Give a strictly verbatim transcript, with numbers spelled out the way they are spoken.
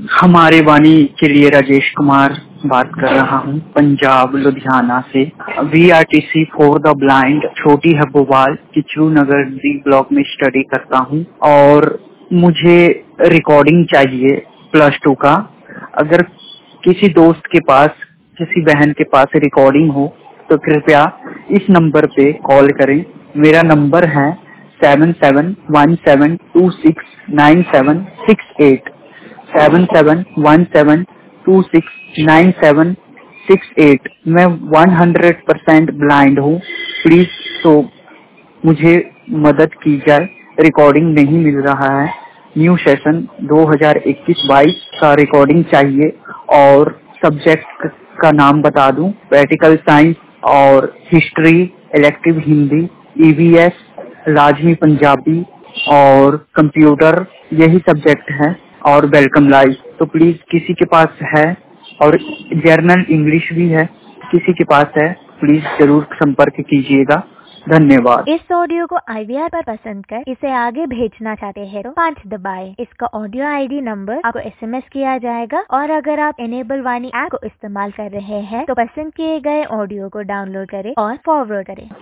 हमारे वाणी के लिए राजेश कुमार बात कर रहा हूँ, पंजाब लुधियाना से। V R T C for the blind छोटी हब्बोवाल किचरू नगर डी ब्लॉक में स्टडी करता हूँ और मुझे रिकॉर्डिंग चाहिए प्लस टू का। अगर किसी दोस्त के पास, किसी बहन के पास रिकॉर्डिंग हो तो कृपया इस नंबर पे कॉल करें। मेरा नंबर है seven seven one seven two six nine seven six eight seven seven one seven two six nine seven six eight. मैं वन हंड्रेड परसेंट ब्लाइंड हूँ, प्लीज तो मुझे मदद की जाए। रिकॉर्डिंग नहीं मिल रहा है। न्यू सेशन दो हज़ार इक्कीस बाईस का रिकॉर्डिंग चाहिए और सब्जेक्ट का नाम बता दूं, प्रैक्टिकल साइंस और history, elective Hindi, E V S, लाजमी पंजाबी और कंप्यूटर, यही सब्जेक्ट है और वेलकम लाइव। तो प्लीज किसी के पास है, और जर्नल इंग्लिश भी है, किसी के पास है प्लीज जरूर संपर्क कीजिएगा। धन्यवाद। इस ऑडियो को आई वी आर पर पसंद कर इसे आगे भेजना चाहते हैं तो पाँच दबाएं। इसका ऑडियो आई डी नंबर आपको एस एम एस किया जाएगा और अगर आप इनेबल वाणी ऐप को इस्तेमाल कर रहे हैं तो पसंद किए गए ऑडियो को डाउनलोड करें और फॉरवर्ड करें।